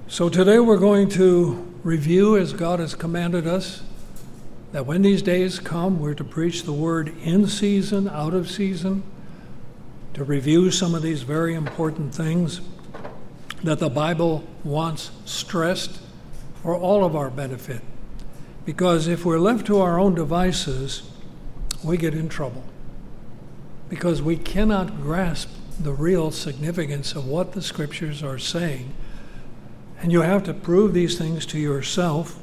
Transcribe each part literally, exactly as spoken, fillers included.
So today we're going to review, as God has commanded us, that when these days come, we're to preach the word in season, out of season, to review some of these very important things that the Bible wants stressed for all of our benefit. Because if we're left to our own devices, we get in trouble. Because we cannot grasp the real significance of what the Scriptures are saying. And you have to prove these things to yourself.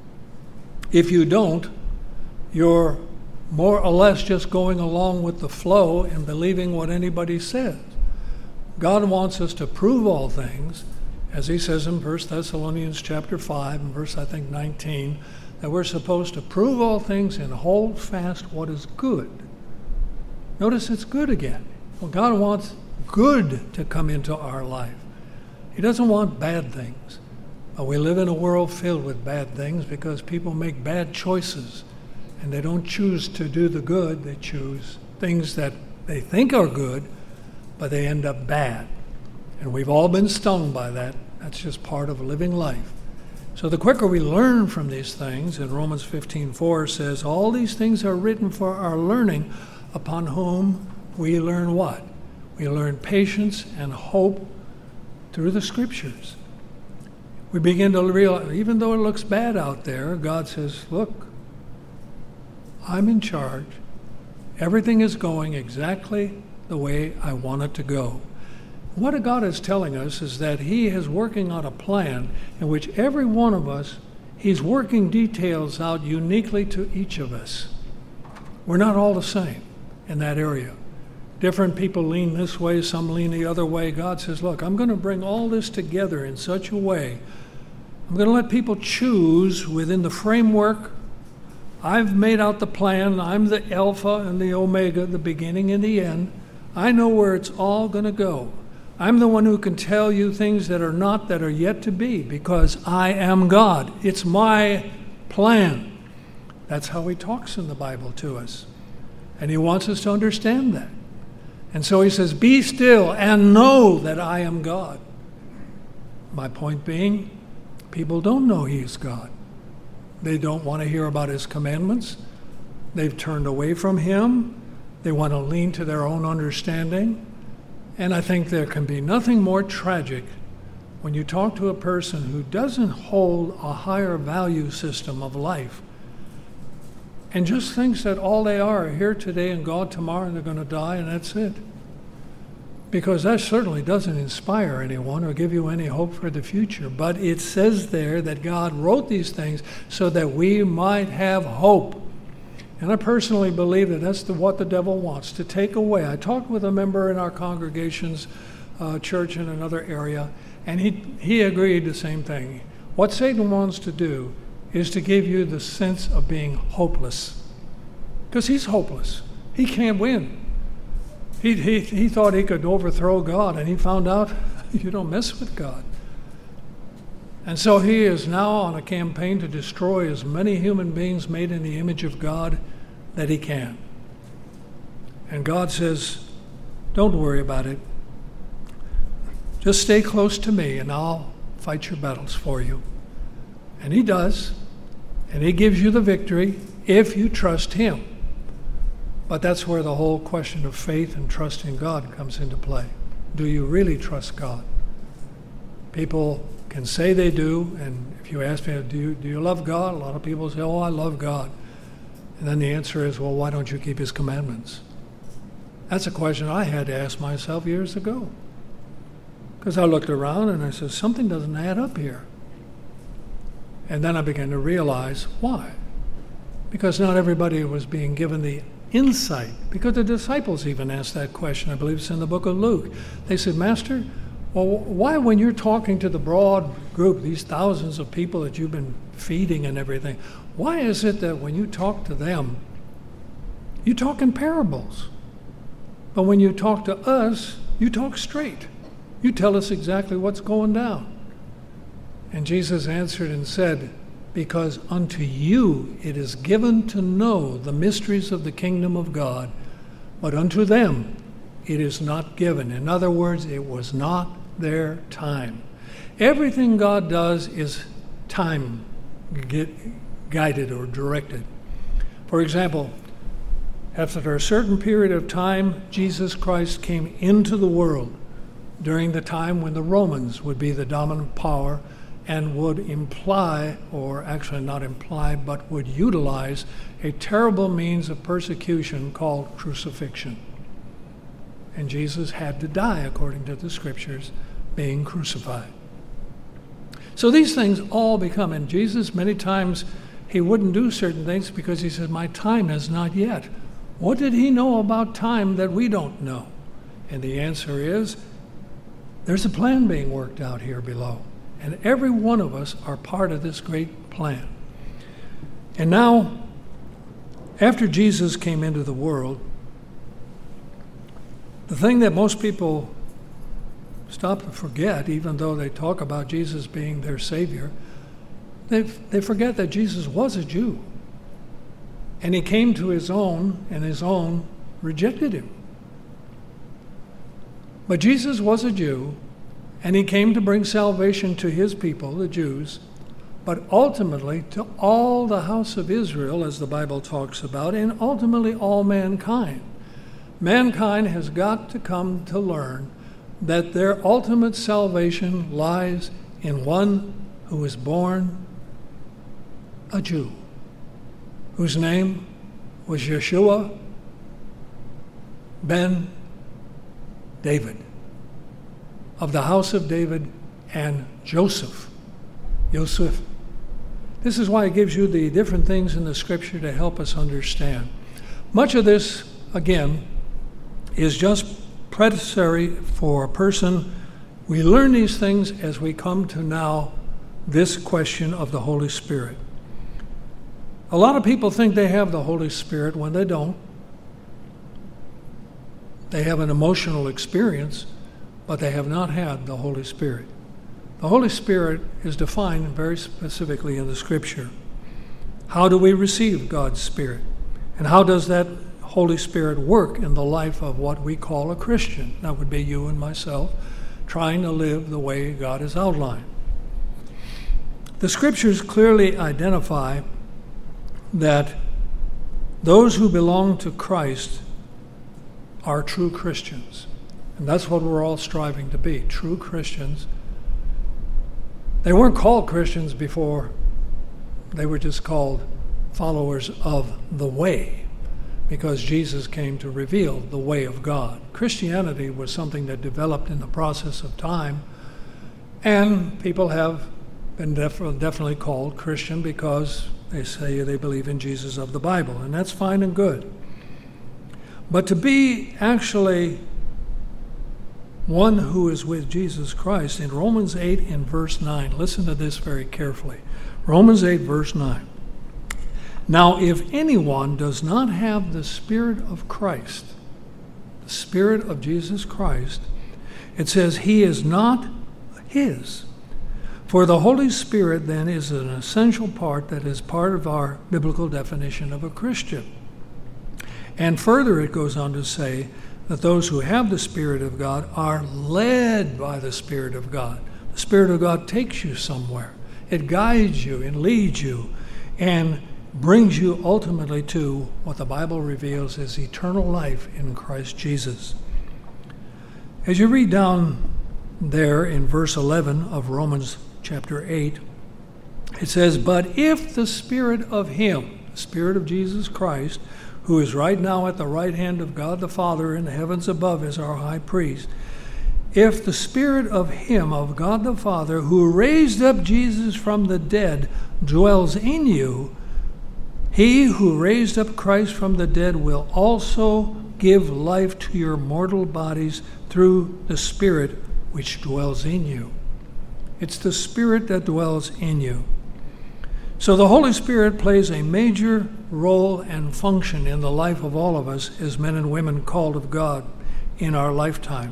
If you don't, you're more or less just going along with the flow and believing what anybody says. God wants us to prove all things, as he says in First Thessalonians chapter five and verse, I think, nineteen, that we're supposed to prove all things and hold fast what is good. Notice it's good again. Well, God wants good to come into our life. He doesn't want bad things. But we live in a world filled with bad things because people make bad choices and they don't choose to do the good. They choose things that they think are good, but they end up bad. And we've all been stung by that. That's just part of living life. So the quicker we learn from these things, and Romans fifteen four says, all these things are written for our learning, upon whom we learn what? We learn patience and hope through the Scriptures. We begin to realize, even though it looks bad out there, God says, look, I'm in charge. Everything is going exactly the way I want it to go. What God is telling us is that he is working on a plan in which every one of us, he's working details out uniquely to each of us. We're not all the same in that area. Different people lean this way, some lean the other way. God says, look, I'm going to bring all this together in such a way. I'm going to let people choose within the framework. I've made out the plan. I'm the Alpha and the Omega, the beginning and the end. I know where it's all going to go. I'm the one who can tell you things that are not, that are yet to be, because I am God. It's my plan. That's how he talks in the Bible to us. And he wants us to understand that. And so he says, be still and know that I am God. My point being, people don't know he is God. They don't want to hear about his commandments. They've turned away from him. They want to lean to their own understanding. And I think there can be nothing more tragic when you talk to a person who doesn't hold a higher value system of life and just thinks that all they are are here today and gone tomorrow and they're going to die and that's it. Because that certainly doesn't inspire anyone or give you any hope for the future. But it says there that God wrote these things so that we might have hope. And I personally believe that that's the, what the devil wants, to take away. I talked with a member in our congregation's uh, church in another area, and he, he agreed the same thing. What Satan wants to do is to give you the sense of being hopeless. Because he's hopeless. He can't win. He, he, he thought he could overthrow God, and he found out you don't mess with God. And so he is now on a campaign to destroy as many human beings made in the image of God that he can. And God says, don't worry about it. Just stay close to me, and I'll fight your battles for you. And he does. And he gives you the victory if you trust him. But that's where the whole question of faith and trusting God comes into play. Do you really trust God? People can say they do, and if you ask me, do you, do you love God? A lot of people say, oh, I love God. And then the answer is, well, why don't you keep his commandments? That's a question I had to ask myself years ago. Because I looked around and I said, something doesn't add up here. And then I began to realize why. Because not everybody was being given the insight. Because the disciples even asked that question. I believe it's in the book of Luke. They said, Master, well, why when you're talking to the broad group, these thousands of people that you've been feeding and everything, why is it that when you talk to them, you talk in parables? But when you talk to us, you talk straight. You tell us exactly what's going down. And Jesus answered and said, because unto you it is given to know the mysteries of the kingdom of God, but unto them it is not given. In other words, it was not their time. Everything God does is time guided or directed. For example, after a certain period of time, Jesus Christ came into the world during the time when the Romans would be the dominant power and would imply, or actually not imply, but would utilize a terrible means of persecution called crucifixion. And Jesus had to die, according to the scriptures, being crucified. So these things all become, and Jesus many times, he wouldn't do certain things because he said, my time is not yet. What did he know about time that we don't know? And the answer is, there's a plan being worked out here below. And every one of us are part of this great plan. And now, after Jesus came into the world, the thing that most people stop to forget, even though they talk about Jesus being their Savior, they, they forget that Jesus was a Jew. And he came to his own, and his own rejected him. But Jesus was a Jew, and he came to bring salvation to his people, the Jews, but ultimately to all the house of Israel, as the Bible talks about, and ultimately all mankind. Mankind has got to come to learn that their ultimate salvation lies in one who was born a Jew, whose name was Yeshua ben David, of the house of David, and Joseph. Joseph. This is why it gives you the different things in the scripture to help us understand. Much of this, again, is just predecessary for a person. We learn these things as we come to now this question of the Holy Spirit. A lot of people think they have the Holy Spirit when they don't. They have an emotional experience, but they have not had the Holy Spirit. The Holy Spirit is defined very specifically in the Scripture. How do we receive God's Spirit? And how does that Holy Spirit work in the life of what we call a Christian? That would be you and myself, trying to live the way God has outlined. The Scriptures clearly identify that those who belong to Christ are true Christians. And that's what we're all striving to be, true Christians. They weren't called Christians before. They were just called followers of the way, because Jesus came to reveal the way of God. Christianity was something that developed in the process of time, and people have been def- definitely called Christian because they say they believe in Jesus of the Bible, and that's fine and good. But to be actually one who is with Jesus Christ, in Romans eight in verse nine, listen to this very carefully. Romans eight verse nine. Now, if anyone does not have the Spirit of Christ, the Spirit of Jesus Christ, it says he is not his. For the Holy Spirit then is an essential part that is part of our biblical definition of a Christian. And further it goes on to say that those who have the Spirit of God are led by the Spirit of God. The Spirit of God takes you somewhere. It guides you and leads you and brings you ultimately to what the Bible reveals as eternal life in Christ Jesus. As you read down there in verse eleven of Romans chapter eight, it says, but if the Spirit of him, the Spirit of Jesus Christ, who is right now at the right hand of God the Father in the heavens above as our high priest, if the Spirit of him, of God the Father, who raised up Jesus from the dead, dwells in you, he who raised up Christ from the dead will also give life to your mortal bodies through the Spirit which dwells in you. It's the Spirit that dwells in you. So the Holy Spirit plays a major role and function in the life of all of us as men and women called of God in our lifetime.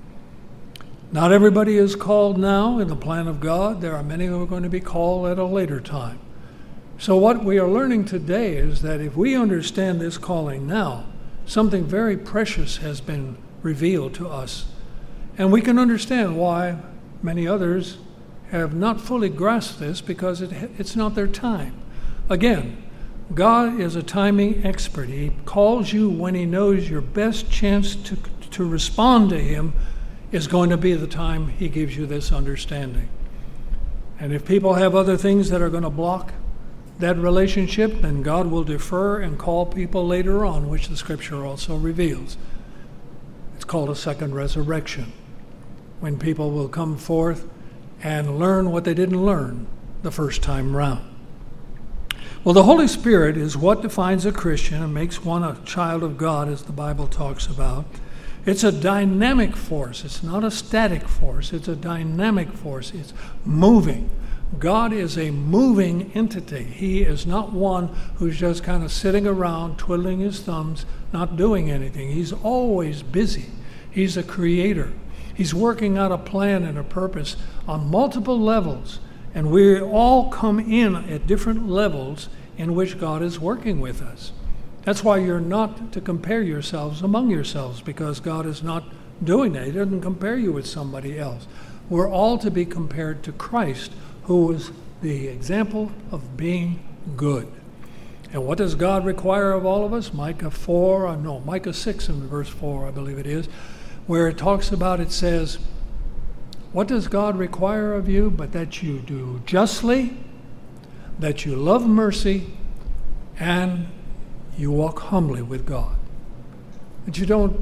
Not everybody is called now in the plan of God. There are many who are going to be called at a later time. So what we are learning today is that if we understand this calling now, something very precious has been revealed to us. And we can understand why many others have not fully grasped this because it, it's not their time. Again, God is a timing expert. He calls you when he knows your best chance to, to respond to him is going to be the time he gives you this understanding. And if people have other things that are going to block that relationship, then God will defer and call people later on, which the scripture also reveals. It's called a second resurrection, when people will come forth and learn what they didn't learn the first time round. Well, the Holy Spirit is what defines a Christian and makes one a child of God, as the Bible talks about. It's a dynamic force. It's not a static force. It's a dynamic force. It's moving. God is a moving entity. He is not one who's just kind of sitting around twiddling his thumbs, not doing anything. He's always busy. He's a creator. He's working out a plan and a purpose on multiple levels. And we all come in at different levels in which God is working with us. That's why you're not to compare yourselves among yourselves, because God is not doing that. He doesn't compare you with somebody else. We're all to be compared to Christ, who was the example of being good. And what does God require of all of us? Micah four, or no, Micah six in verse four, I believe it is, where it talks about, it says, what does God require of you but that you do justly, that you love mercy, and you walk humbly with God. That you don't,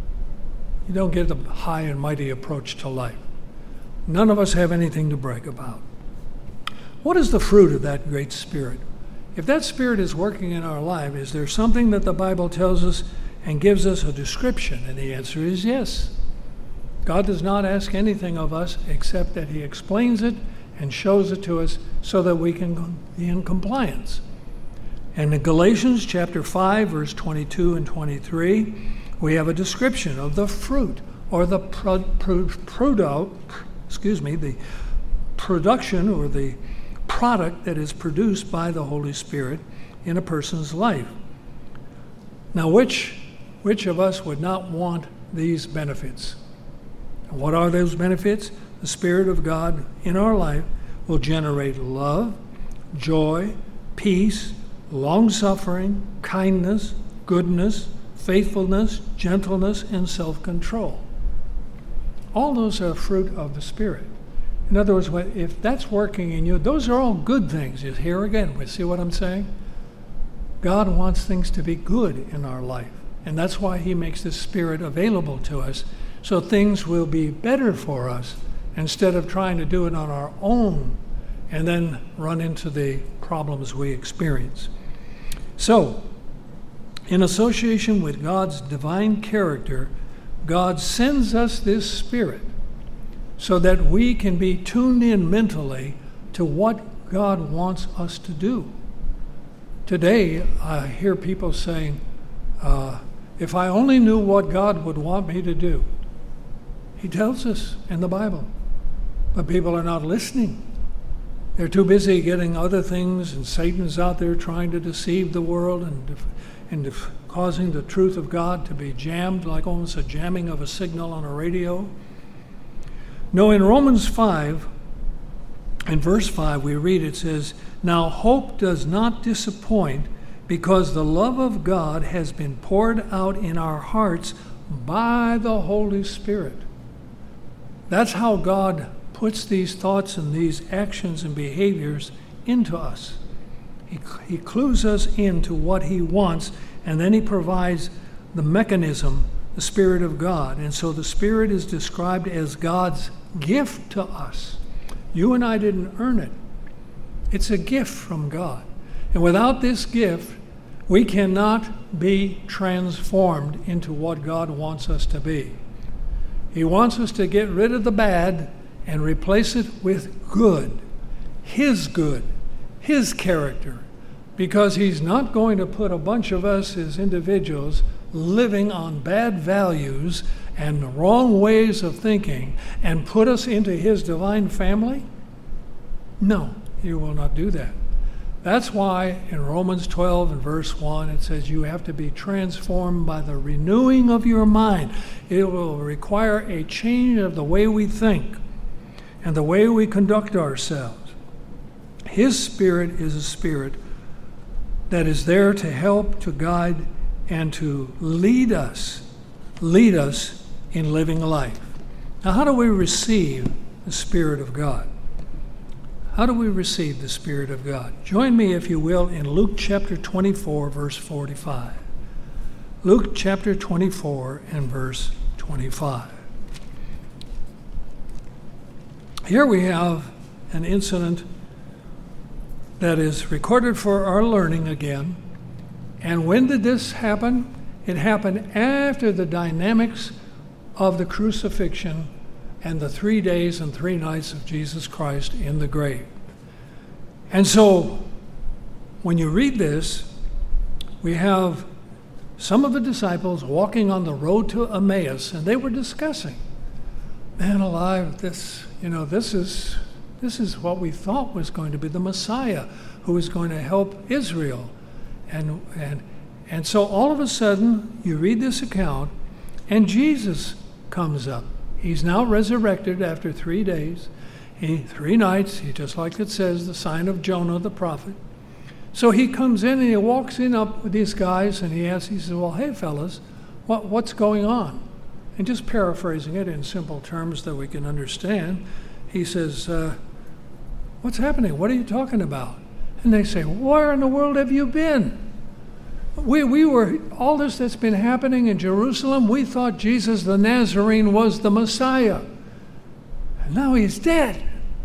you don't get the high and mighty approach to life. None of us have anything to brag about. What is the fruit of that great Spirit? If that Spirit is working in our life, is there something that the Bible tells us and gives us a description? And the answer is yes. God does not ask anything of us except that he explains it and shows it to us so that we can be in compliance. And in Galatians chapter five, verse twenty-two and twenty-three, we have a description of the fruit, or the pro, pro, prodo, excuse me, the production or the product that is produced by the Holy Spirit in a person's life. Now, which which of us would not want these benefits? And what are those benefits? The Spirit of God in our life will generate love, joy, peace, long-suffering, kindness, goodness, faithfulness, gentleness, and self-control. All those are fruit of the Spirit. In other words, if that's working in you, those are all good things. Here again, we see what I'm saying? God wants things to be good in our life. And that's why he makes the Spirit available to us, so things will be better for us instead of trying to do it on our own and then run into the problems we experience. So, in association with God's divine character, God sends us this Spirit so that we can be tuned in mentally to what God wants us to do. Today, I hear people saying, uh, if I only knew what God would want me to do. He tells us in the Bible, but people are not listening. They're too busy getting other things, and Satan's out there trying to deceive the world and, and causing the truth of God to be jammed, like almost a jamming of a signal on a radio. No, in Romans five, in verse five, we read, it says, now hope does not disappoint, because the love of God has been poured out in our hearts by the Holy Spirit. That's how God puts these thoughts and these actions and behaviors into us. He, he clues us into what he wants, and then he provides the mechanism, the Spirit of God. And so the Spirit is described as God's gift to us. You and I didn't earn it. It's a gift from God. And without this gift, we cannot be transformed into what God wants us to be. He wants us to get rid of the bad and replace it with good, his good, his character, because he's not going to put a bunch of us as individuals living on bad values and wrong ways of thinking and put us into his divine family. No, he will not do that. That's why in Romans twelve and verse one, it says you have to be transformed by the renewing of your mind. It will require a change of the way we think. and the way we conduct ourselves. His Spirit is a Spirit that is there to help, to guide, and to lead us, lead us in living life. Now, how do we receive the Spirit of God? How do we receive the Spirit of God? Join me, if you will, in Luke chapter twenty-four, verse forty-five. Luke chapter twenty-four and verse twenty-five. Here we have an incident that is recorded for our learning again. And when did this happen? It happened after the dynamics of the crucifixion and the three days and three nights of Jesus Christ in the grave. And so, when you read this, we have some of the disciples walking on the road to Emmaus, and they were discussing, man alive, this, you know, this is this is what we thought was going to be the Messiah who was going to help Israel. And and and so all of a sudden, you read this account, and Jesus comes up. He's now resurrected after three days, he, three nights, he, just like it says, the sign of Jonah the prophet. So he comes in and he walks in up with these guys and he asks, he says, well, hey fellas, what, what's going on? And just paraphrasing it in simple terms that we can understand, he says, uh, what's happening? What are you talking about? And they say, where in the world have you been? We we were, all this that's been happening in Jerusalem, we thought Jesus the Nazarene was the Messiah. And now he's dead.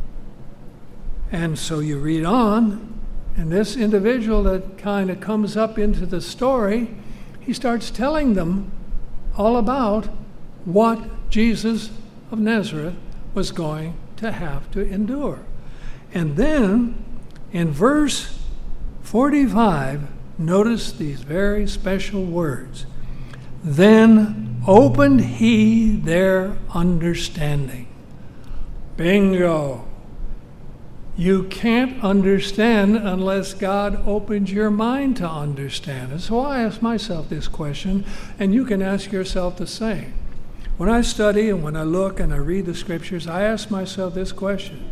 And so you read on, and this individual that kind of comes up into the story, he starts telling them all about what Jesus of Nazareth was going to have to endure. And then in verse forty-five, notice these very special words. Then opened he their understanding. Bingo. You can't understand unless God opens your mind to understand. And so I ask myself this question, and you can ask yourself the same. When I study and when I look and I read the scriptures, I ask myself this question.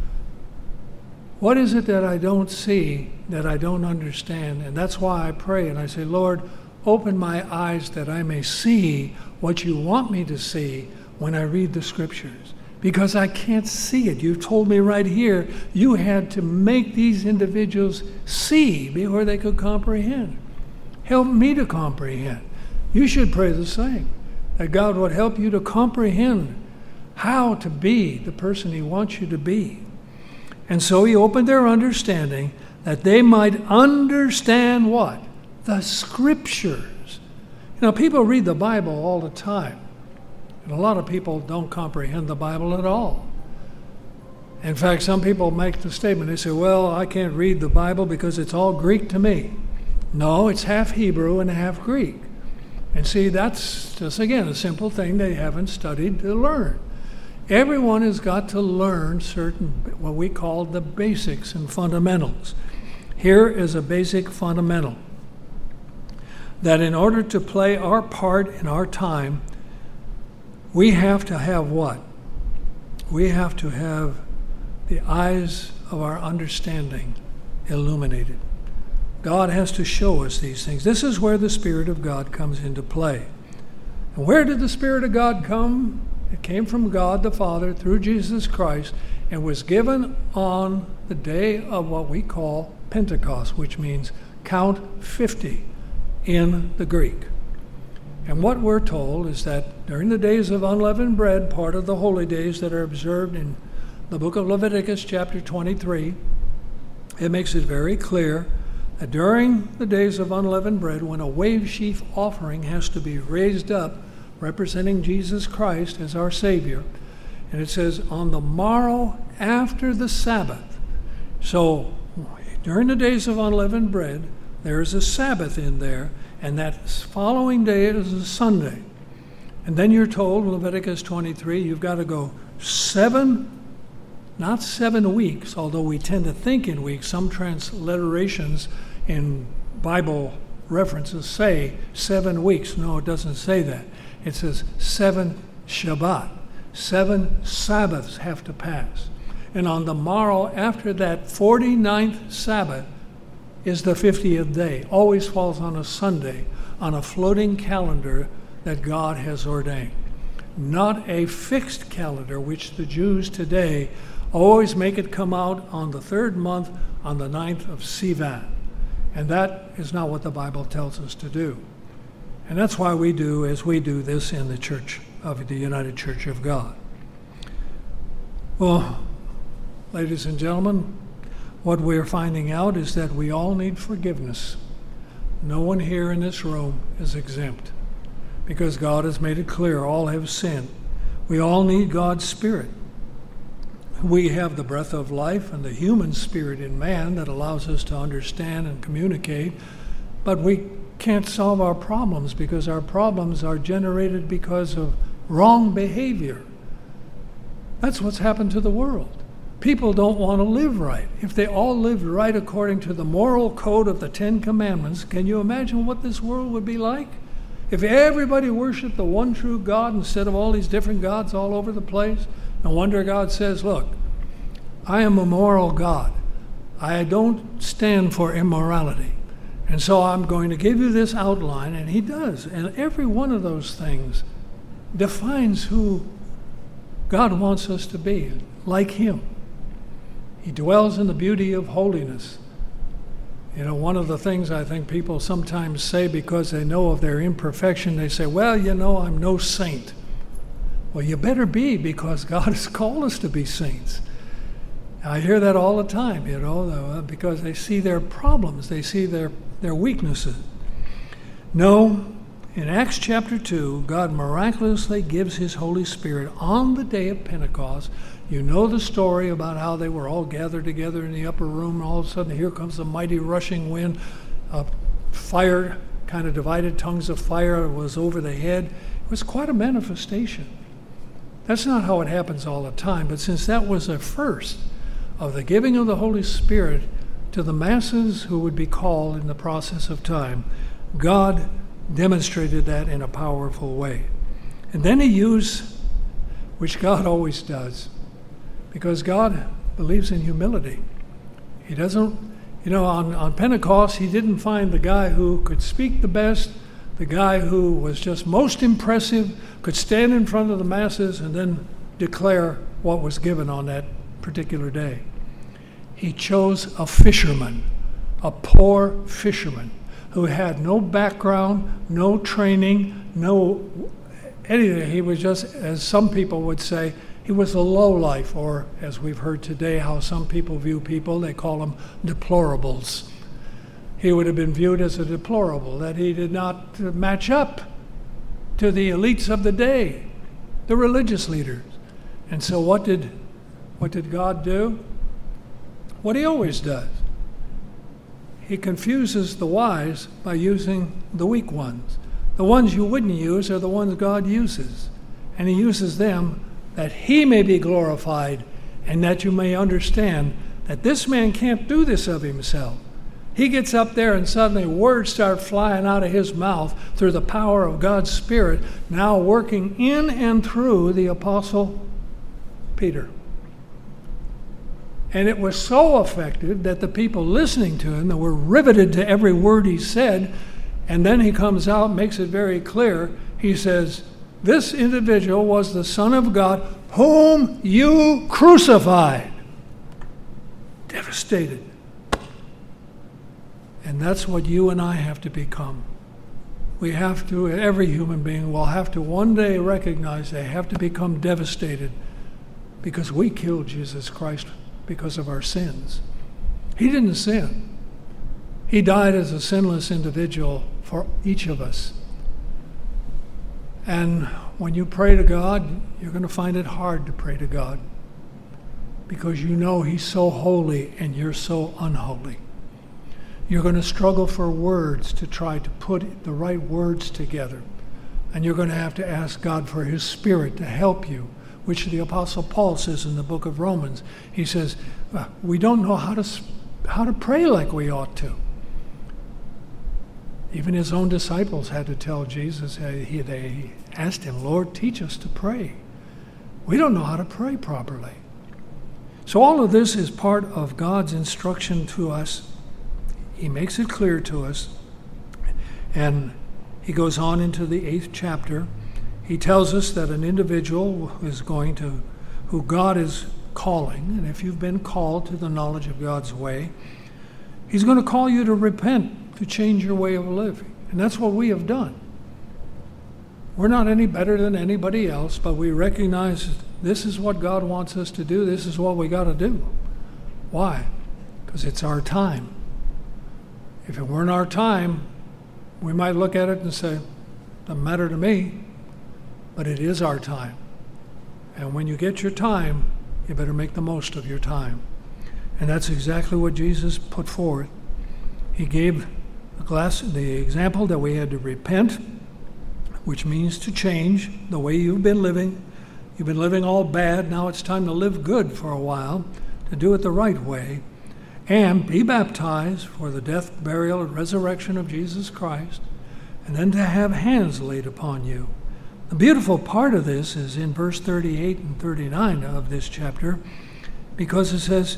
What is it that I don't see, that I don't understand? And that's why I pray and I say, Lord, open my eyes that I may see what you want me to see when I read the scriptures. Because I can't see it. You've told me right here, you had to make these individuals see before they could comprehend. Help me to comprehend. You should pray the same, that God would help you to comprehend how to be the person he wants you to be. And so he opened their understanding that they might understand what? The scriptures. You know, people read the Bible all the time. And a lot of people don't comprehend the Bible at all. In fact, some people make the statement, they say, well, I can't read the Bible because it's all Greek to me. No, it's half Hebrew and half Greek. And see, that's just, again, a simple thing they haven't studied to learn. Everyone has got to learn certain, what we call the basics and fundamentals. Here is a basic fundamental, that in order to play our part in our time, we have to have what? We have to have the eyes of our understanding illuminated. God has to show us these things. This is where the Spirit of God comes into play. And where did the Spirit of God come? It came from God the Father through Jesus Christ and was given on the day of what we call Pentecost, which means count fifty in the Greek. And what we're told is that during the days of unleavened bread, part of the holy days that are observed in the book of Leviticus chapter twenty-three, it makes it very clear that during the days of unleavened bread, when a wave sheaf offering has to be raised up, representing Jesus Christ as our Savior. And it says, on the morrow after the Sabbath. So, during the days of unleavened bread, there is a Sabbath in there, and that following day is a Sunday. And then you're told, Leviticus twenty-three, you've got to go seven, not seven weeks, although we tend to think in weeks. Some transliterations in Bible references say seven weeks. No, it doesn't say that. It says seven Shabbat. Seven Sabbaths have to pass. And on the morrow after that forty-ninth Sabbath is the fiftieth day. Always falls on a Sunday on a floating calendar that God has ordained. Not a fixed calendar, which the Jews today always make it come out on the third month on the ninth of Sivan. And that is not what the Bible tells us to do. And that's why we do as we do this in the Church of the United Church of God. Well, ladies and gentlemen, what we're finding out is that we all need forgiveness. No one here in this room is exempt, because God has made it clear all have sinned. We all need God's Spirit. We have the breath of life and the human spirit in man that allows us to understand and communicate, but we can't solve our problems because our problems are generated because of wrong behavior. That's what's happened to the world. People don't want to live right. If they all lived right according to the moral code of the Ten Commandments, can you imagine what this world would be like? If everybody worshiped the one true God instead of all these different gods all over the place, no wonder God says, look, I am a moral God. I don't stand for immorality. And so I'm going to give you this outline, and he does. And every one of those things defines who God wants us to be, like him. He dwells in the beauty of holiness. You know, one of the things I think people sometimes say because they know of their imperfection, they say, well, you know, I'm no saint. Well, you better be, because God has called us to be saints. I hear that all the time, you know, because they see their problems, they see their, their weaknesses. No, in Acts chapter two, God miraculously gives his Holy Spirit on the day of Pentecost. You know the story about how they were all gathered together in the upper room, and all of a sudden here comes a mighty rushing wind, a fire, kind of divided tongues of fire was over the head. It was quite a manifestation. That's not how it happens all the time, but since that was a first of the giving of the Holy Spirit to the masses who would be called in the process of time, God demonstrated that in a powerful way. And then he used, which God always does, because God believes in humility. He doesn't, you know, on, on Pentecost, he didn't find the guy who could speak the best, the guy who was just most impressive, could stand in front of the masses and then declare what was given on that particular day. He chose a fisherman, a poor fisherman, who had no background, no training, no anything. He was just, as some people would say, he was a lowlife, or as we've heard today, how some people view people, they call them deplorables. He would have been viewed as a deplorable, that he did not match up to the elites of the day, the religious leaders. And so what did, what did God do? What he always does. He confuses the wise by using the weak ones. The ones you wouldn't use are the ones God uses. And he uses them that he may be glorified and that you may understand that this man can't do this of himself. He gets up there and suddenly words start flying out of his mouth through the power of God's Spirit, now working in and through the Apostle Peter. And it was so effective that the people listening to him, that were riveted to every word he said, and then he comes out and makes it very clear. He says, this individual was the Son of God, whom you crucified. Devastated. And that's what you and I have to become. We have to, every human being will have to one day recognize they have to become devastated because we killed Jesus Christ because of our sins. He didn't sin. He died as a sinless individual for each of us. And when you pray to God, you're going to find it hard to pray to God because you know he's so holy and you're so unholy. You're going to struggle for words to try to put the right words together. And you're going to have to ask God for his Spirit to help you, which the Apostle Paul says in the book of Romans. He says, we don't know how to, how to pray like we ought to. Even his own disciples had to tell Jesus, he, they asked him, Lord, teach us to pray. We don't know how to pray properly. So all of this is part of God's instruction to us. He makes it clear to us. And he goes on into the eighth chapter. He tells us that an individual is going to, who God is calling, and if you've been called to the knowledge of God's way, he's going to call you to repent, to change your way of living. And that's what we have done. We're not any better than anybody else, but we recognize this is what God wants us to do. This is what we got to do. Why? Because it's our time. If it weren't our time, we might look at it and say, doesn't matter to me, but it is our time. And when you get your time, you better make the most of your time. And that's exactly what Jesus put forth. He gave the, glass, the example that we had to repent, which means to change the way you've been living. You've been living all bad. Now it's time to live good for a while, to do it the right way, and be baptized for the death, burial, and resurrection of Jesus Christ, and then to have hands laid upon you. The beautiful part of this is in verse thirty-eight and thirty-nine of this chapter, because it says,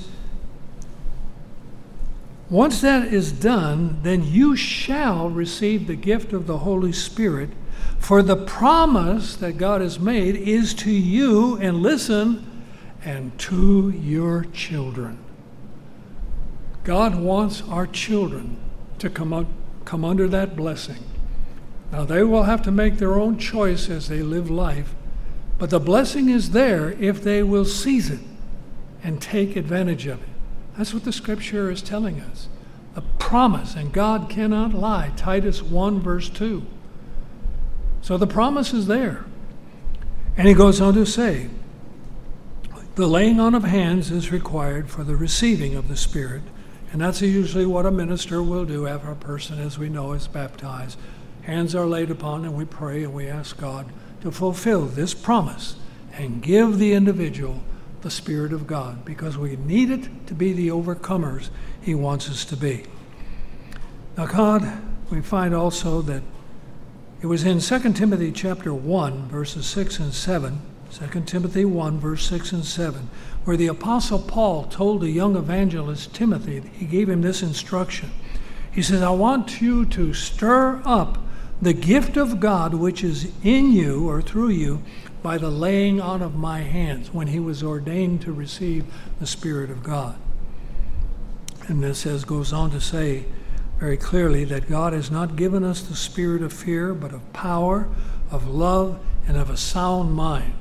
once that is done, then you shall receive the gift of the Holy Spirit, for the promise that God has made is to you, and listen, and to your children. God wants our children to come, up, come under that blessing. Now, they will have to make their own choice as they live life, but the blessing is there if they will seize it and take advantage of it. That's what the Scripture is telling us. A promise, and God cannot lie. Titus one, verse two. So the promise is there. And he goes on to say, the laying on of hands is required for the receiving of the Spirit. And that's usually what a minister will do after a person, as we know, is baptized. Hands are laid upon, and we pray and we ask God to fulfill this promise and give the individual the Spirit of God, because we need it to be the overcomers he wants us to be. Now, God, we find also that it was in Second Timothy chapter one, verses six and seven, Second Timothy one, verse six and seven, where the Apostle Paul told the young evangelist Timothy, he gave him this instruction. He says, I want you to stir up the gift of God which is in you or through you by the laying on of my hands, when he was ordained to receive the Spirit of God. And this says, goes on to say very clearly that God has not given us the spirit of fear, but of power, of love, and of a sound mind.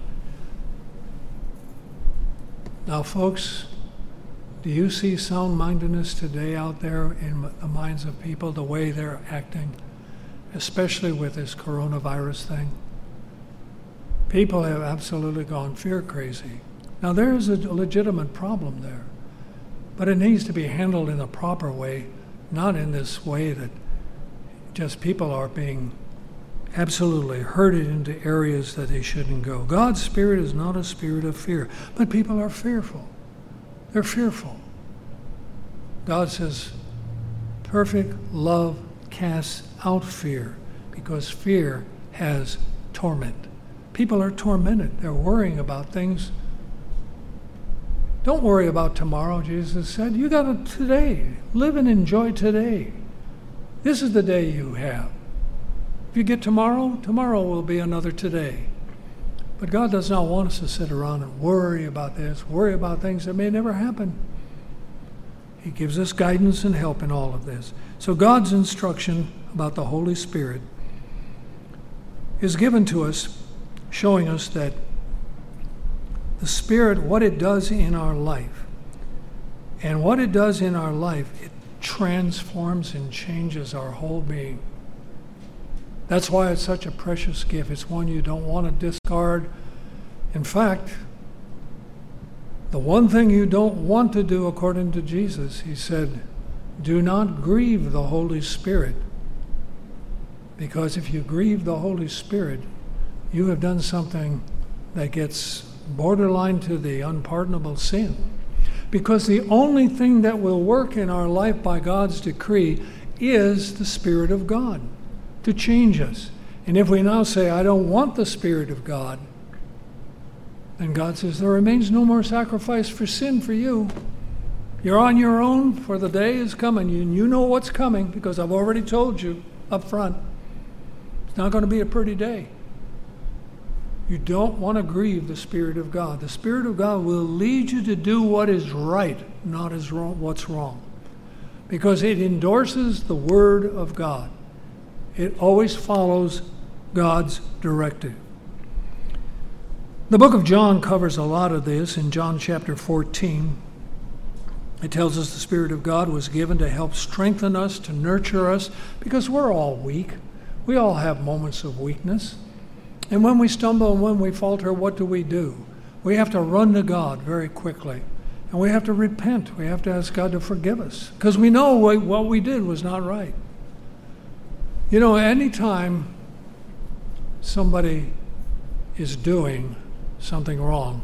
Now, folks, do you see sound-mindedness today out there in the minds of people, the way they're acting, especially with this coronavirus thing? People have absolutely gone fear crazy. Now, there is a legitimate problem there, but it needs to be handled in a proper way, not in this way that just people are being absolutely herded into areas that they shouldn't go. God's Spirit is not a spirit of fear, but people are fearful. They're fearful. God says, perfect love casts out fear, because fear has torment. People are tormented. They're worrying about things. Don't worry about tomorrow, Jesus said. You got it today. Live and enjoy today. This is the day you have. If you get tomorrow, tomorrow will be another today. But God does not want us to sit around and worry about this, worry about things that may never happen. He gives us guidance and help in all of this. So God's instruction about the Holy Spirit is given to us, showing us that the Spirit, what it does in our life, and what it does in our life, it transforms and changes our whole being. That's why it's such a precious gift. It's one you don't want to discard. In fact, the one thing you don't want to do, according to Jesus, he said, do not grieve the Holy Spirit. Because if you grieve the Holy Spirit, you have done something that gets borderline to the unpardonable sin. Because the only thing that will work in our life by God's decree is the Spirit of God to change us. And if we now say, I don't want the Spirit of God, And God says, there remains no more sacrifice for sin for you. You're on your own, for the day is coming. You, you know what's coming because I've already told you up front. It's not going to be a pretty day. You don't want to grieve the Spirit of God. The Spirit of God will lead you to do what is right, not as wrong, what's wrong. Because it endorses the Word of God. It always follows God's directive. The book of John covers a lot of this. In John chapter fourteen, it tells us the Spirit of God was given to help strengthen us, to nurture us, because we're all weak. We all have moments of weakness. And when we stumble and when we falter, what do we do? We have to run to God very quickly. And we have to repent. We have to ask God to forgive us. Because we know what we did was not right. You know, anytime somebody is doing something wrong,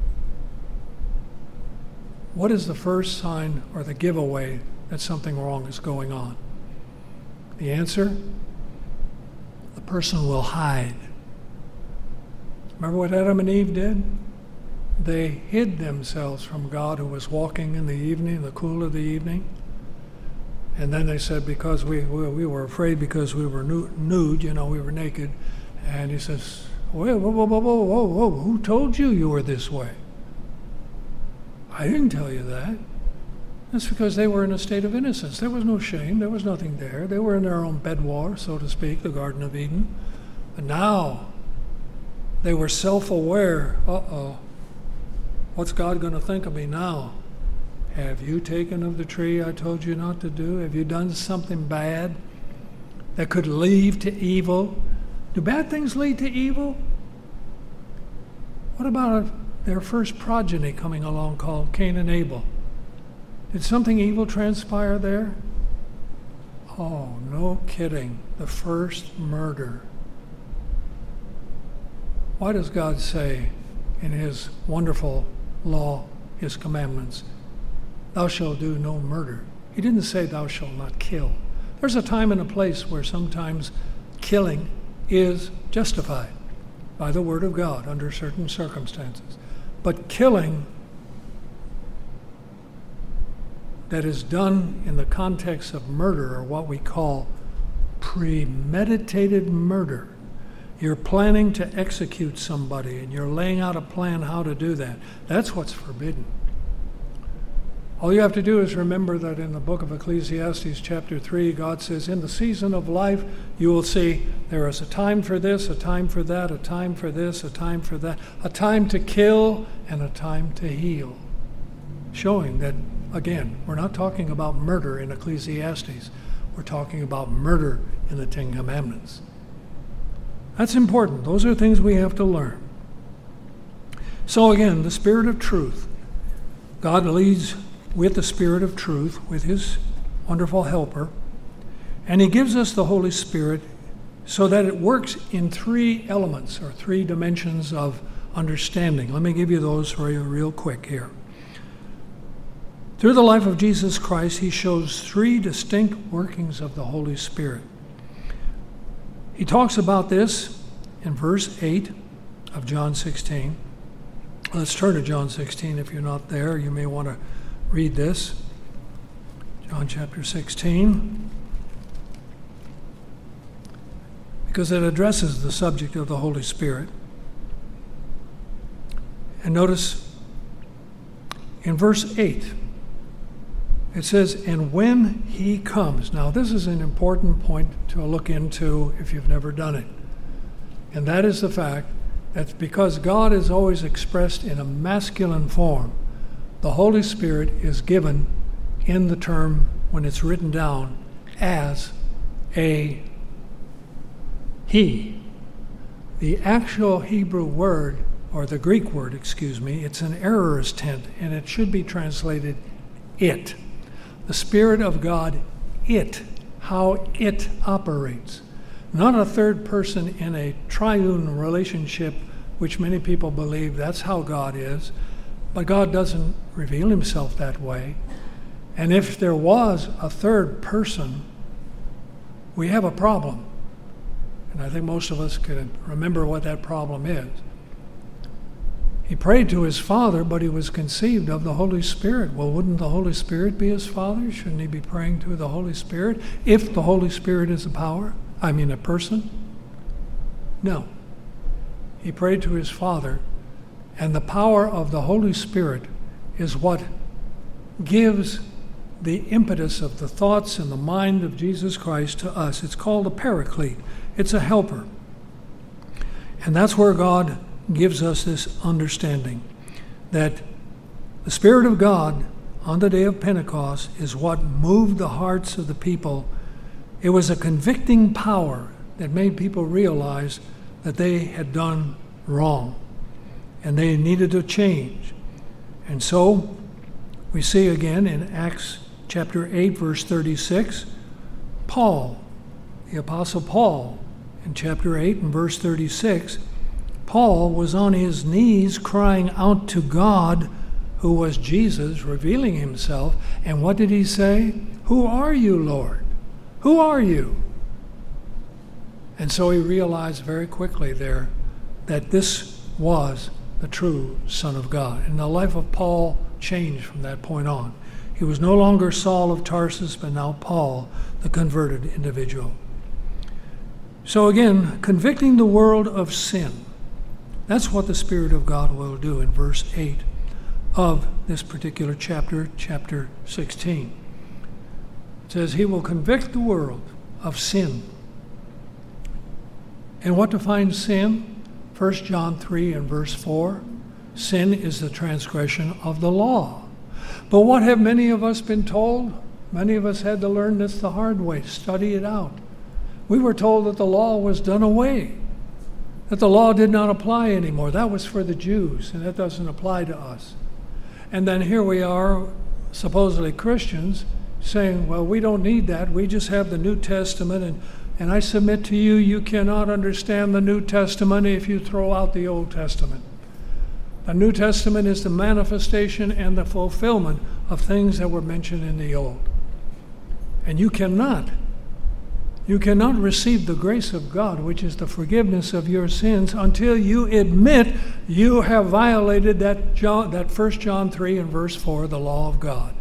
what is the first sign or the giveaway that something wrong is going on? The answer? The person will hide. Remember what Adam and Eve did? They hid themselves from God who was walking in the evening, the cool of the evening. And then they said, because we, we, we were afraid because we were nude, you know, we were naked. And he says, whoa, whoa, whoa, whoa, whoa, whoa, who told you you were this way? I didn't tell you that. That's because they were in a state of innocence. There was no shame. There was nothing there. They were in their own bedwar, so to speak, the Garden of Eden. But now they were self-aware. Uh-oh. What's God going to think of me now? Have you taken of the tree I told you not to do? Have you done something bad that could lead to evil? Do bad things lead to evil? What about their first progeny coming along called Cain and Abel? Did something evil transpire there? Oh, no kidding. The first murder. Why does God say in his wonderful law, his commandments, thou shalt do no murder? He didn't say thou shalt not kill. There's a time and a place where sometimes killing is justified by the Word of God under certain circumstances. But killing that is done in the context of murder, or what we call premeditated murder, you're planning to execute somebody and you're laying out a plan how to do that. That's what's forbidden. All you have to do is remember that in the book of Ecclesiastes chapter three, God says, in the season of life, you will see there is a time for this, a time for that, a time for this, a time for that, a time to kill and a time to heal. Showing that, again, we're not talking about murder in Ecclesiastes. We're talking about murder in the Ten Commandments. That's important. Those are things we have to learn. So again, the Spirit of truth. God leads with the Spirit of truth, with his wonderful helper, and he gives us the Holy Spirit so that it works in three elements or three dimensions of understanding. Let me give you those for you real quick here. Through the life of Jesus Christ, he shows three distinct workings of the Holy Spirit. He talks about this in verse eight of John sixteen. Let's turn to John sixteen. If you're not there, you may want to read this. John chapter sixteen. Because it addresses the subject of the Holy Spirit. And notice in verse eight, it says, and when he comes. Now, this is an important point to look into if you've never done it. And that is the fact that because God is always expressed in a masculine form, the Holy Spirit is given in the term, when it's written down, as a he. The actual Hebrew word, or the Greek word, excuse me, it's an aorist tense, and it should be translated it. The Spirit of God, it, how it operates. Not a third person in a triune relationship, which many people believe that's how God is. But God doesn't reveal himself that way. And if there was a third person, we have a problem. And I think most of us can remember what that problem is. He prayed to his Father, but he was conceived of the Holy Spirit. Well, wouldn't the Holy Spirit be his Father? Shouldn't he be praying to the Holy Spirit if the Holy Spirit is a power? I mean a person? No. He prayed to his Father, and the power of the Holy Spirit is what gives the impetus of the thoughts and the mind of Jesus Christ to us. It's called a paraclete. It's a helper. And that's where God gives us this understanding that the Spirit of God on the day of Pentecost is what moved the hearts of the people. It was a convicting power that made people realize that they had done wrong and they needed to change. And so we see again in Acts chapter eight, verse thirty-six, Paul, the Apostle Paul, in chapter eight and verse thirty-six, Paul was on his knees crying out to God, who was Jesus, revealing himself. And what did he say? "Who are you, Lord? Who are you?" And so he realized very quickly there that this was the true Son of God. And the life of Paul changed from that point on. He was no longer Saul of Tarsus, but now Paul, the converted individual. So again, convicting the world of sin. That's what the Spirit of God will do in verse eight of this particular chapter, chapter sixteen. It says, he will convict the world of sin. And what defines sin? First John three and verse four. Sin is the transgression of the law. But what have many of us been told? Many of us had to learn this the hard way, study it out. We were told that the law was done away, that the law did not apply anymore. That was for the Jews, and that doesn't apply to us. And then here we are, supposedly Christians, saying, well, we don't need that. We just have the New Testament, and, and I submit to you, you cannot understand the New Testament if you throw out the Old Testament. The New Testament is the manifestation and the fulfillment of things that were mentioned in the Old. And you cannot, you cannot receive the grace of God, which is the forgiveness of your sins, until you admit you have violated that John, that First John three and verse four, the law of God.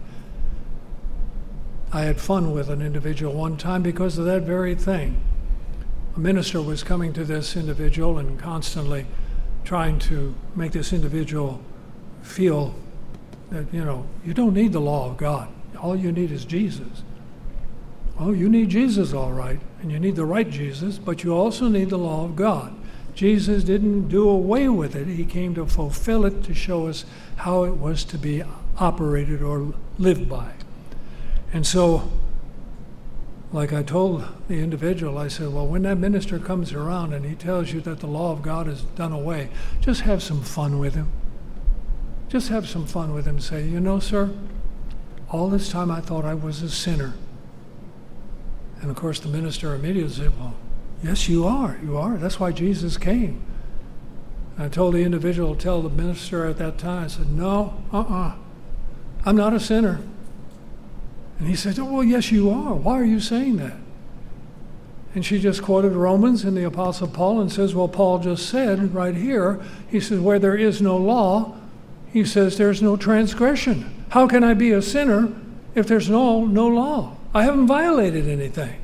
I had fun with an individual one time because of that very thing. A minister was coming to this individual and constantly trying to make this individual feel that, you know, you don't need the law of God. All you need is Jesus. Well, you need Jesus, all right, and you need the right Jesus, but you also need the law of God. Jesus didn't do away with it. He came to fulfill it, to show us how it was to be operated or lived by. And so, like I told the individual, I said, well, when that minister comes around and he tells you that the law of God is done away, just have some fun with him. Just have some fun with him. Say, you know, sir, all this time I thought I was a sinner. And of course the minister immediately said, well, yes, you are. You are. That's why Jesus came. And I told the individual, tell the minister at that time, I said, no, uh-uh, I'm not a sinner. And he said, oh, well, yes, you are. Why are you saying that? And she just quoted Romans and the Apostle Paul and says, well, Paul just said right here, he says, where there is no law, he says there's no transgression. How can I be a sinner if there's no, no law? I haven't violated anything.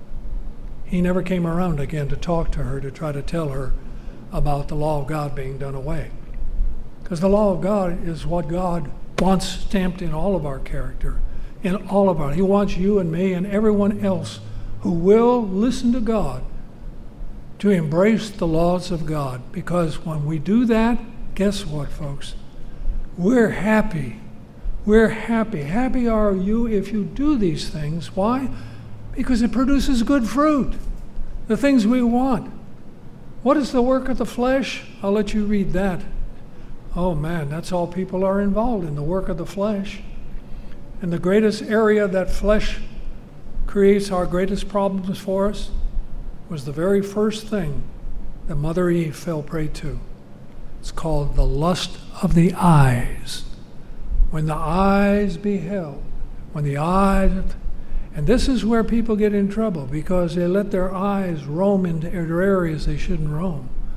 He never came around again to talk to her, to try to tell her about the law of God being done away. Because the law of God is what God wants stamped in all of our character. In all of our, he wants you and me and everyone else who will listen to God to embrace the laws of God. Because when we do that, guess what, folks? We're happy. We're happy. Happy are you if you do these things. Why? Because it produces good fruit. The things we want. What is the work of the flesh? I'll let you read that. Oh man, that's all people are involved in, the work of the flesh. And the greatest area that flesh creates our greatest problems for us was the very first thing that Mother Eve fell prey to. It's called the lust of the eyes. When the eyes beheld, when the eyes, and this is where people get in trouble because they let their eyes roam into areas they shouldn't roam.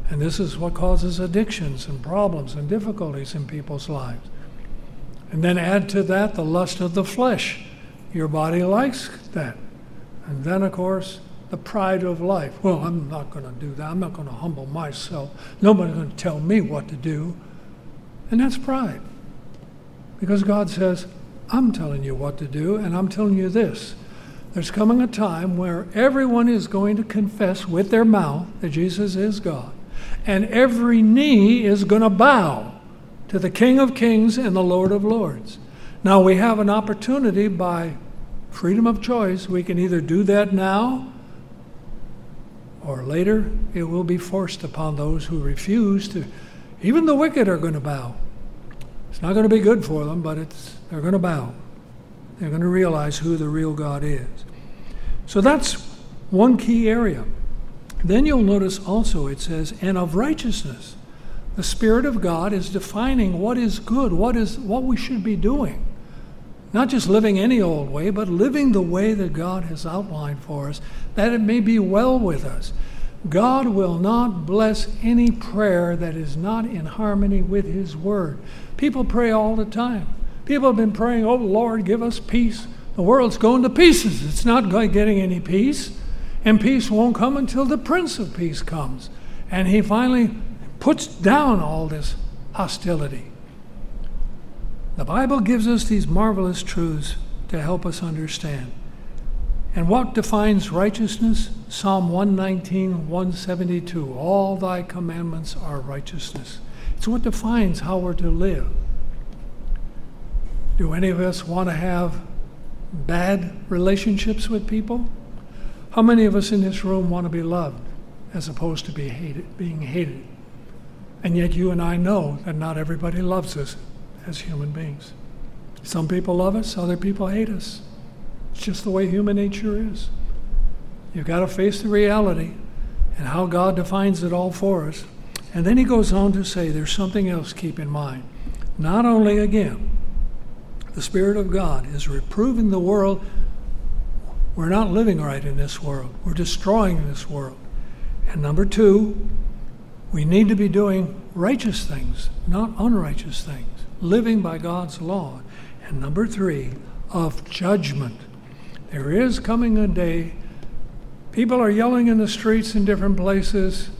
And this is what causes addictions and problems and difficulties in people's lives. And then add to that the lust of the flesh. Your body likes that. And then, of course, the pride of life. Well, I'm not going to do that. I'm not going to humble myself. Nobody's going to tell me what to do. And that's pride. Because God says, I'm telling you what to do, and I'm telling you this. There's coming a time where everyone is going to confess with their mouth that Jesus is God. And every knee is going to bow to the King of Kings and the Lord of Lords. Now, we have an opportunity by freedom of choice. We can either do that now, or later it will be forced upon those who refuse to. Even the wicked are going to bow. It's not going to be good for them, but it's they're going to bow. They're going to realize who the real God is. So that's one key area. Then you'll notice also it says, and of righteousness. The Spirit of God is defining what is good, what is what we should be doing. Not just living any old way, but living the way that God has outlined for us, that it may be well with us. God will not bless any prayer that is not in harmony with His Word. People pray all the time. People have been praying, oh Lord, give us peace. The world's going to pieces. It's not getting any peace. And peace won't come until the Prince of Peace comes. And He finally puts down all this hostility. The Bible gives us these marvelous truths to help us understand. And what defines righteousness? Psalm one nineteen, one seventy-two. All thy commandments are righteousness. It's what defines how we're to live. Do any of us want to have bad relationships with people? How many of us in this room want to be loved as opposed to be hated, being hated? And yet you and I know that not everybody loves us as human beings. Some people love us, other people hate us. It's just the way human nature is. You've got to face the reality and how God defines it all for us. And then he goes on to say there's something else to keep in mind. Not only, again, the Spirit of God is reproving the world. We're not living right in this world. We're destroying this world. And number two, we need to be doing righteous things, not unrighteous things, living by God's law. And number three, of judgment. There is coming a day, people are yelling in the streets in different places,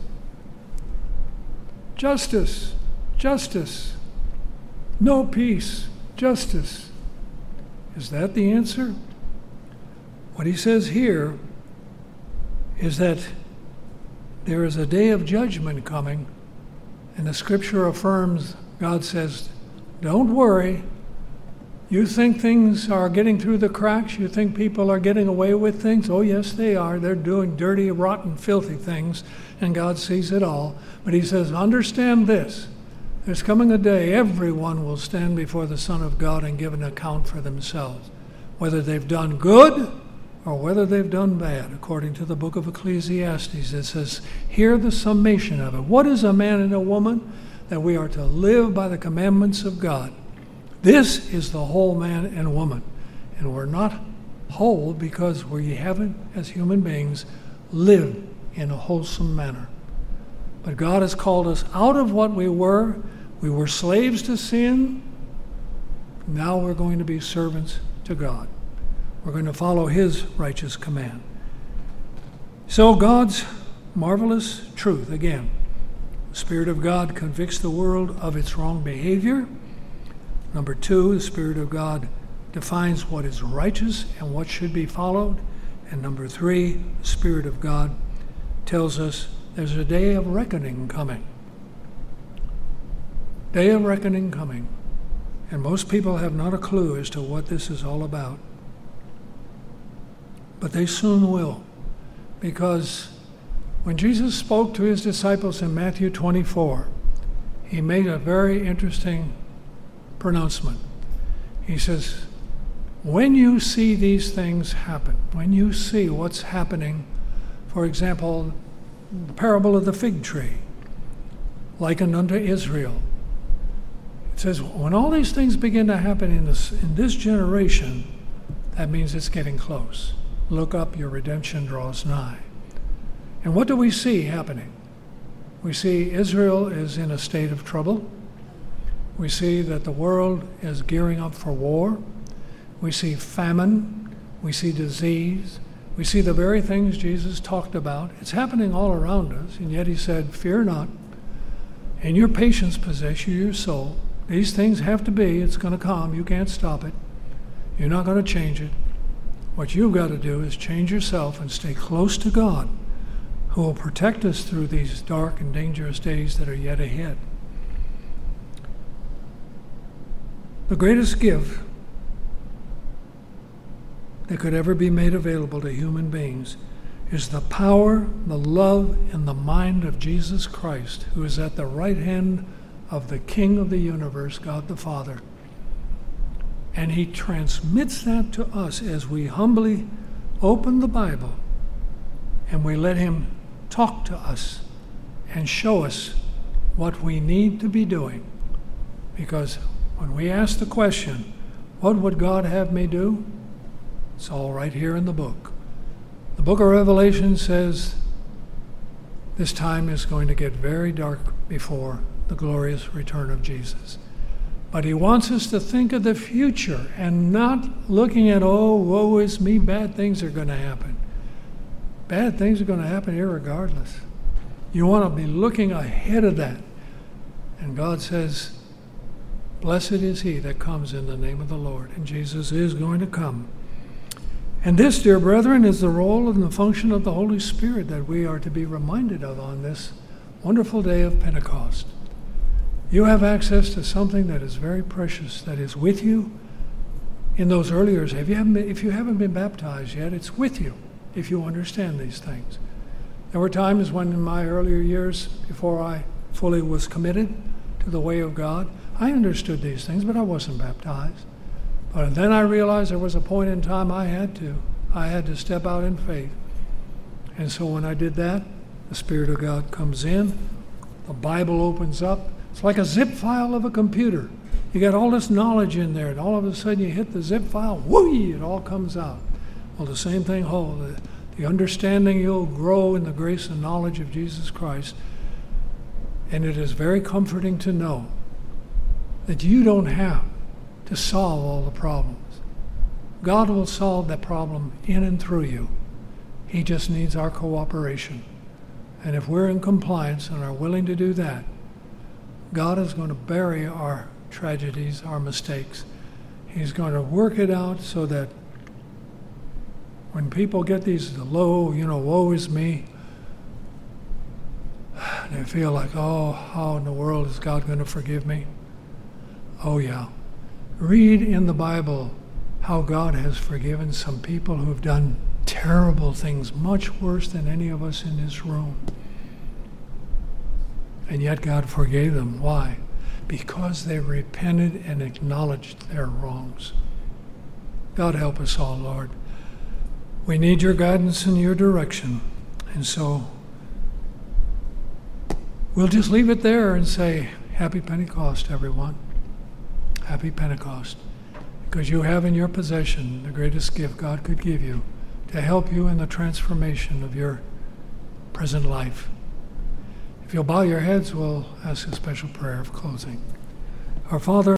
justice, justice, no peace, justice. Is that the answer? What he says here is that there is a day of judgment coming, and the scripture affirms, God says, don't worry. You think things are getting through the cracks? You think people are getting away with things? Oh, yes, they are. They're doing dirty, rotten, filthy things, and God sees it all. But he says, understand this. There's coming a day everyone will stand before the Son of God and give an account for themselves, whether they've done good or whether they've done bad. According to the book of Ecclesiastes, it says, hear the summation of it. What is a man and a woman? That we are to live by the commandments of God. This is the whole man and woman. And we're not whole because we haven't, as human beings, lived in a wholesome manner. But God has called us out of what we were. We were slaves to sin. Now we're going to be servants to God. We're going to follow His righteous command. So God's marvelous truth, again, the Spirit of God convicts the world of its wrong behavior. Number two, the Spirit of God defines what is righteous and what should be followed. And number three, the Spirit of God tells us there's a day of reckoning coming. Day of reckoning coming. And most people have not a clue as to what this is all about. But they soon will. Because when Jesus spoke to his disciples in Matthew twenty-four, he made a very interesting pronouncement. He says, when you see these things happen, when you see what's happening, for example, the parable of the fig tree, likened unto Israel, it says, when all these things begin to happen in this, in this generation, that means it's getting close. Look up, your redemption draws nigh. And what do we see happening? We see Israel is in a state of trouble. We see that the world is gearing up for war. We see famine. We see disease. We see the very things Jesus talked about. It's happening all around us, and yet he said, fear not. And your patience possess you your soul. These things have to be. It's going to come. You can't stop it. You're not going to change it. What you've got to do is change yourself and stay close to God, who will protect us through these dark and dangerous days that are yet ahead. The greatest gift that could ever be made available to human beings is the power, the love, and the mind of Jesus Christ, who is at the right hand of the King of the universe, God the Father. And he transmits that to us as we humbly open the Bible and we let him talk to us and show us what we need to be doing. Because when we ask the question, what would God have me do? It's all right here in the book. The book of Revelation says this time is going to get very dark before the glorious return of Jesus. But he wants us to think of the future and not looking at, oh, woe is me, bad things are going to happen. Bad things are going to happen irregardless. You want to be looking ahead of that. And God says, blessed is he that comes in the name of the Lord. And Jesus is going to come. And this, dear brethren, is the role and the function of the Holy Spirit that we are to be reminded of on this wonderful day of Pentecost. You have access to something that is very precious, that is with you in those early years. If you haven't been, if you haven't been baptized yet, it's with you if you understand these things. There were times when in my earlier years, before I fully was committed to the way of God, I understood these things, but I wasn't baptized. But then I realized there was a point in time I had to. I had to step out in faith. And so when I did that, the Spirit of God comes in, the Bible opens up. It's like a zip file of a computer. You got all this knowledge in there, and all of a sudden you hit the zip file, whoo, it all comes out. Well, the same thing holds. The, the understanding, you'll grow in the grace and knowledge of Jesus Christ. And it is very comforting to know that you don't have to solve all the problems. God will solve that problem in and through you. He just needs our cooperation. And if we're in compliance and are willing to do that, God is going to bury our tragedies, our mistakes. He's going to work it out so that when people get these low, you know, woe is me, they feel like, oh, how in the world is God going to forgive me? Oh, yeah. Read in the Bible how God has forgiven some people who've done terrible things, much worse than any of us in this room. And yet God forgave them. Why? Because they repented and acknowledged their wrongs. God help us all, Lord. We need your guidance and your direction. And so we'll just leave it there and say, Happy Pentecost, everyone. Happy Pentecost. Because you have in your possession the greatest gift God could give you to help you in the transformation of your present life. If you'll bow your heads, we'll ask a special prayer of closing. Our Father,